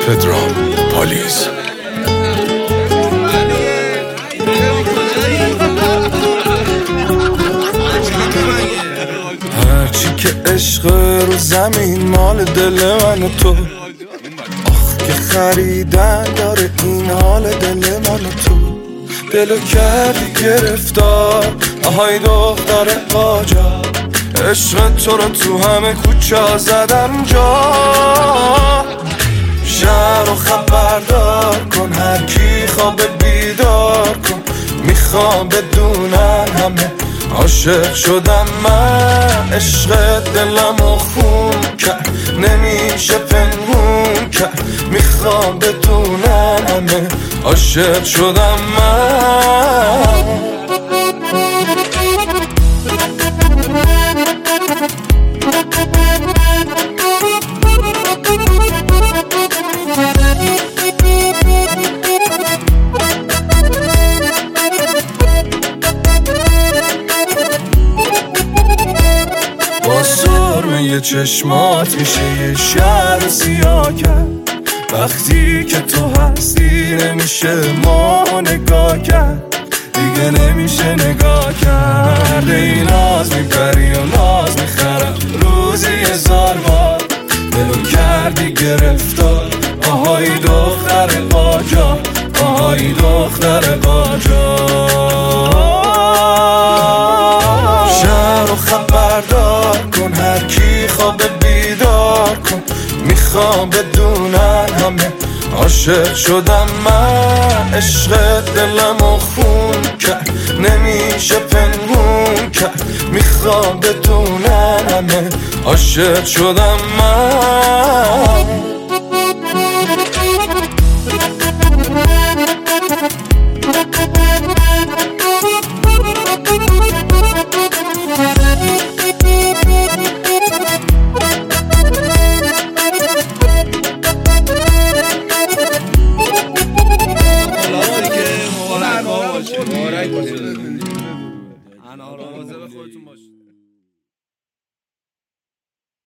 پدرام پالیز. هرچی که عشق رو زمین مال دل من و تو، آخ که خریدن داره این حال دل من و تو. دلو کردی گرفتار، آهای دختر قاجار، عشق تو رو تو همه کوچه زدم جا. شهر رو خبردار کن، هر کی خواب بیدار کن، میخوام بدونن همه عاشق شدم من. عشق دلمو خون کرد، نمیشه پنهون کرد، میخوام بدونن همه عاشق شدم من. یه چشمات میشه یه شهر سیاه کرد، وقتی که تو هستی نمیشه ما نگاه کرد، دیگه نمیشه نگاه کرد. ای ناز میبری و ناز میخرم روزی 1000 بار، دلو کردی گرفتار، آهای دختر قاجار، آهای دختر قاجار. شهر رو خبردار کن، هر کی خواب بیدار کن، میخوام بدونن همه عاشق شدم من. عشق دلمو خون کرد، نمیشه پنهون کرد، میخوام بدونن همه عاشق شدم من. مواظب خودتون